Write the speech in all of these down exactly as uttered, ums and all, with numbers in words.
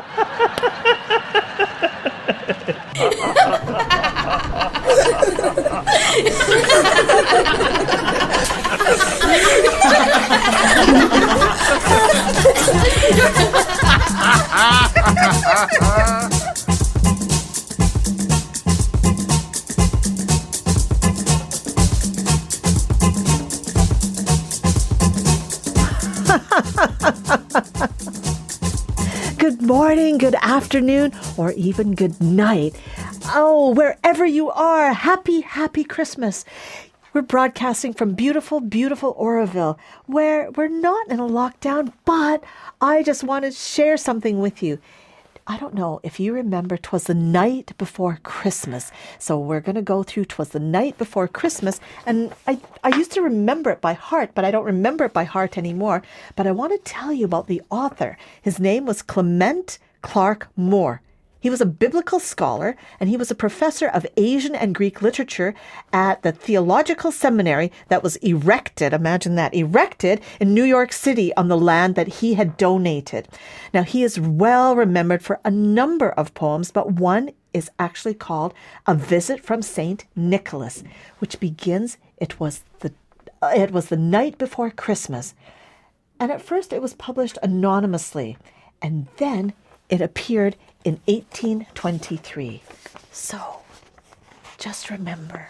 Good morning, good afternoon, or even good night. Oh, wherever you are, happy, happy Christmas. We're broadcasting from beautiful, beautiful Oroville, where we're not in a lockdown, but I just want to share something with you. I don't know if you remember, 'twas the night before Christmas. So we're going to go through 'twas the night before Christmas. And I, I used to remember it by heart, but I don't remember it by heart anymore. But I want to tell you about the author. His name was Clement Clarke Moore. He was a biblical scholar, and he was a professor of Asian and Greek literature at the theological seminary that was erected, imagine that, erected in New York City on the land that he had donated. Now, he is well remembered for a number of poems, but one is actually called A Visit from Saint Nicholas, which begins, it was the, it was the night before Christmas. And at first it was published anonymously, and then it appeared in eighteen twenty-three. So, just remember,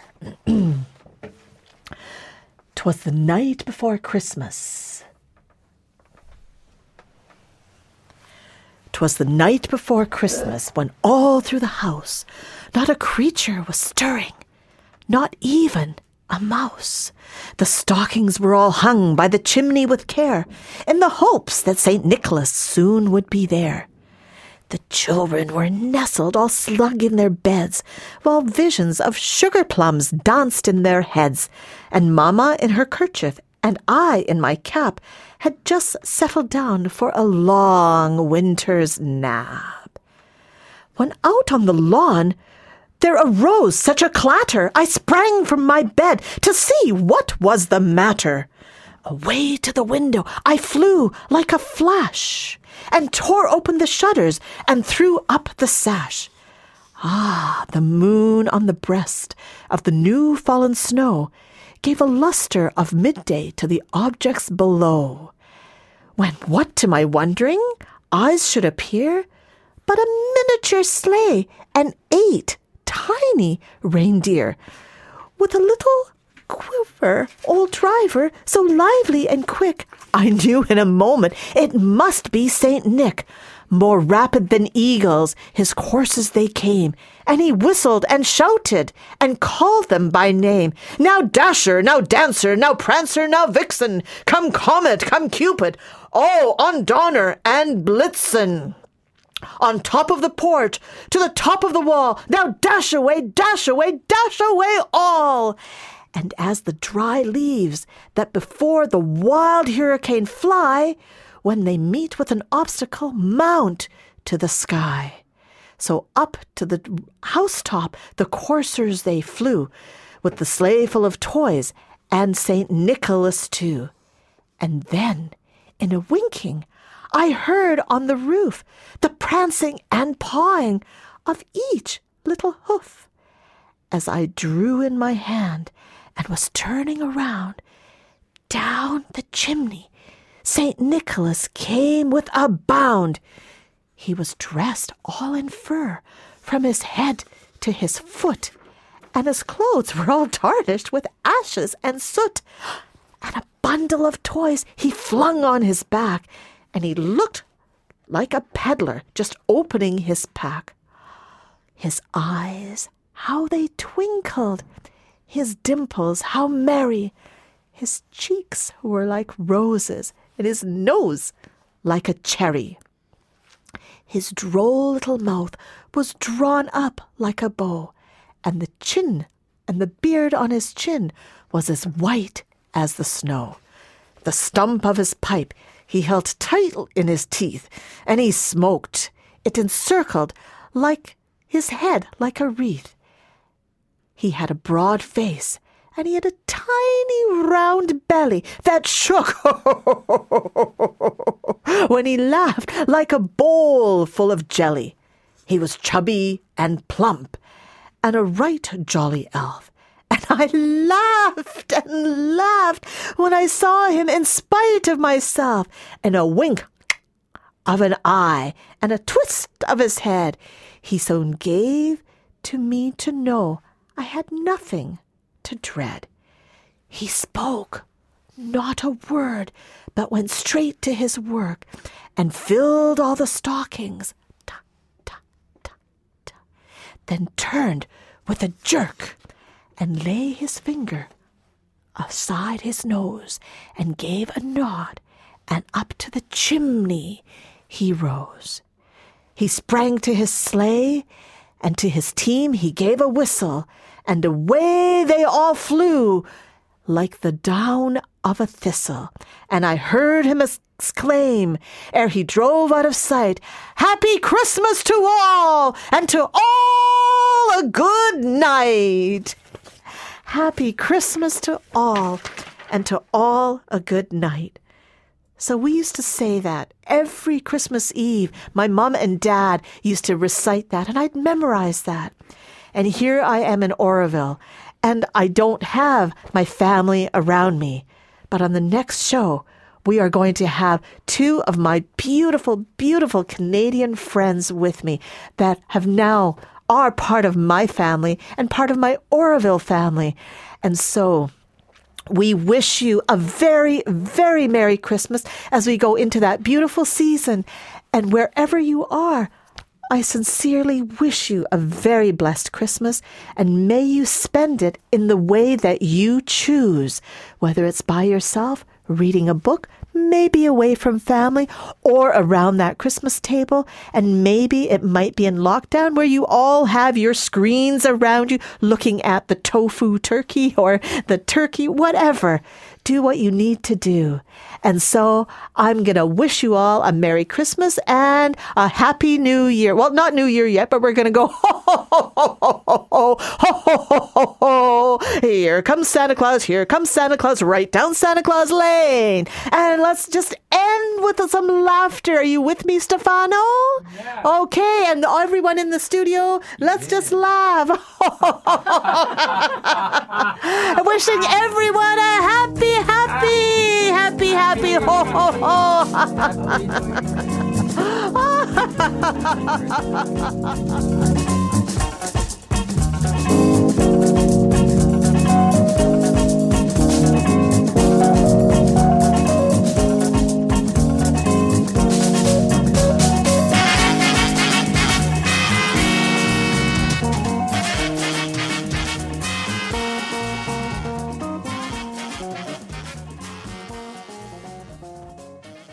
'twas the night before Christmas. 'Twas the night before Christmas when all through the house not a creature was stirring, not even a mouse. The stockings were all hung by the chimney with care, in the hopes that Saint Nicholas soon would be there. The children were nestled all snug in their beds, while visions of sugar plums danced in their heads, and Mamma in her kerchief and I in my cap had just settled down for a long winter's nap. When out on the lawn there arose such a clatter, I sprang from my bed to see what was the matter. Away to the window I flew like a flash, and tore open the shutters and threw up the sash. Ah, the moon on the breast of the new fallen snow gave a lustre of midday to the objects below, when what to my wondering eyes should appear but a miniature sleigh and eight tiny reindeer, with a little quiver old driver, so lively and quick, I knew in a moment it must be Saint Nick. More rapid than eagles his courses they came, and he whistled and shouted and called them by name. Now Dasher, now Dancer, now Prancer, now Vixen, come Comet, come Cupid, all on Donner and Blitzen. On top of the porch, to the top of the wall, now dash away, dash away, dash away all. And as the dry leaves that before the wild hurricane fly, when they meet with an obstacle, mount to the sky. So up to the housetop the coursers they flew, with the sleigh full of toys, and Saint Nicholas too. And then, in a winking, I heard on the roof the prancing and pawing of each little hoof. As I drew in my hand and was turning around, down the chimney Saint Nicholas came with a bound. He was dressed all in fur, from his head to his foot, and his clothes were all tarnished with ashes and soot. And a bundle of toys he flung on his back, and he looked like a peddler just opening his pack. His eyes, how they twinkled! His dimples, how merry! His cheeks were like roses, and his nose like a cherry. His droll little mouth was drawn up like a bow, and the chin and the beard on his chin was as white as the snow. The stump of his pipe he held tight in his teeth, and he smoked. It encircled like his head like a wreath. He had a broad face and he had a tiny round belly that shook when he laughed like a bowl full of jelly. He was chubby and plump, and a right jolly elf. And I laughed and laughed when I saw him in spite of myself, and a wink of an eye and a twist of his head he soon gave to me to know I had nothing to dread. He spoke not a word, but went straight to his work and filled all the stockings, ta, ta, ta, ta, then turned with a jerk and lay his finger aside his nose and gave a nod, and up to the chimney he rose. He sprang to his sleigh, and to his team he gave a whistle, and away they all flew like the down of a thistle. And I heard him exclaim, ere he drove out of sight, "Happy Christmas to all, and to all a good night." Happy Christmas to all, and to all a good night. So we used to say that every Christmas Eve. My mom and dad used to recite that, and I'd memorize that. And here I am in Oroville, and I don't have my family around me. But on the next show, we are going to have two of my beautiful, beautiful Canadian friends with me that have now are part of my family and part of my Oroville family. And so we wish you a very, very Merry Christmas as we go into that beautiful season. And wherever you are, I sincerely wish you a very blessed Christmas, and may you spend it in the way that you choose, whether it's by yourself, reading a book, maybe away from family, or around that Christmas table. And maybe it might be in lockdown where you all have your screens around you looking at the tofu turkey or the turkey, whatever. Do what you need to do. And so I'm going to wish you all a Merry Christmas and a Happy New Year. Well, not New Year yet, but we're going to go, ho, ho, ho, ho, ho, ho, ho, ho, ho, ho, ho. Here comes Santa Claus. Here comes Santa Claus right down Santa Claus Lane. And let's just end with some laughter. Are you with me, Stefano? Yeah. Okay. And everyone in the studio, let's yeah. just laugh. Wishing everyone a happy Happy, happy, happy, ho, ho, ho.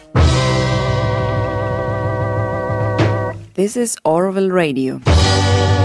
This is Oroville Radio.